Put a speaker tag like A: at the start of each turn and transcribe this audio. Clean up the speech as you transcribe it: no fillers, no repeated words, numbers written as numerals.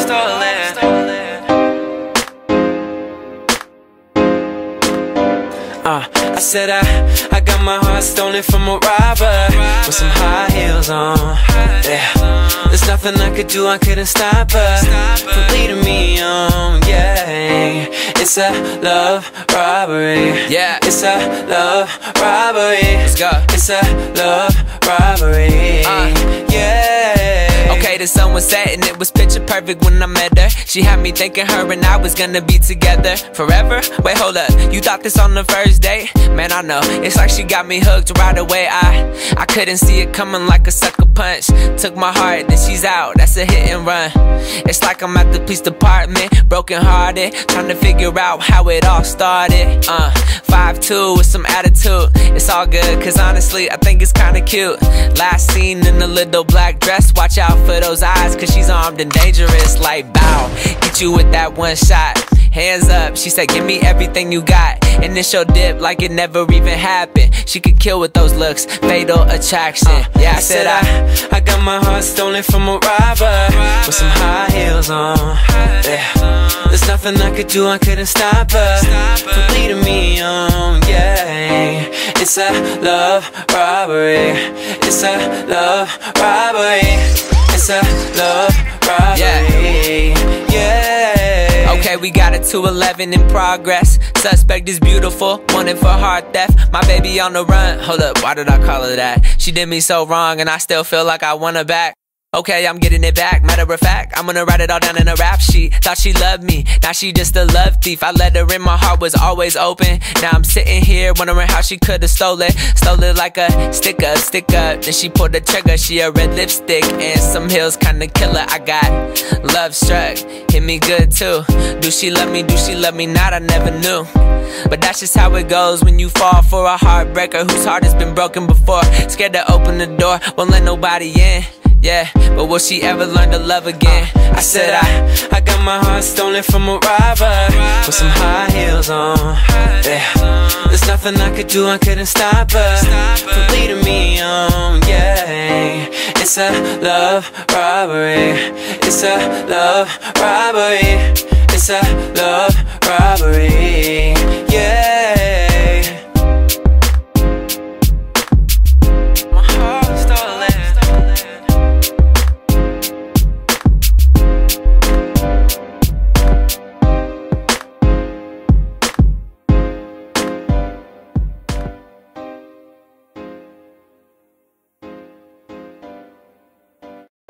A: I said I got my heart stolen from a robber with some high heels on. Yeah, there's nothing I could do, I couldn't stop her from leading me on. Yeah, it's a love robbery. Yeah, it's a love robbery. Let's go. It's a love robbery. Yeah.
B: Okay, the sun was setting, it was picture perfect when I met her. She had me thinking her and I was gonna be together forever. Wait, hold up, you thought this on the first date? Man, I know, it's like she got me hooked right away. I couldn't see it coming like a sucker punch. Took my heart, then she's out, that's a hit and run. It's like I'm at the police department, broken hearted, trying to figure out how it all started. 5'2" with some attitude, it's all good, cause honestly, I think it's kinda cute. Last seen in a little black dress, watch out for those eyes, cause she's armed and dangerous. Like bow, get you with that one shot. Hands up, she said give me everything you got. Initial dip like it never even happened. She could kill with those looks, fatal attraction. Yeah, I said
A: I got my heart stolen from a robber with some high heels on. Yeah, there's nothing I could do, I couldn't stop her from leading me on. Yeah, it's a love robbery. It's a love robbery. It's a love robbery. Yeah.
B: Okay, we got a 211 in progress. Suspect is beautiful, wanted for heart theft. My baby on the run. Hold up, why did I call her that? She did me so wrong and I still feel like I want her back. Okay, I'm getting it back, matter of fact, I'm gonna write it all down in a rap sheet. Thought she loved me, now she just a love thief. I let her in, my heart was always open. Now I'm sitting here wondering how she could've stole it. Stole it like a stick up. Then she pulled the trigger, she a red lipstick and some heels kinda killer. I got love struck, hit me good too. Do she love me, do she love me not, I never knew. But that's just how it goes when you fall for a heartbreaker whose heart has been broken before. Scared to open the door, won't let nobody in. Yeah, but will she ever learn to love again?
A: I said I got my heart stolen from a robber with some high heels on. Yeah, there's nothing I could do, I couldn't stop her from leading me on. Yeah, it's a love robbery. It's a love robbery. It's a love robbery.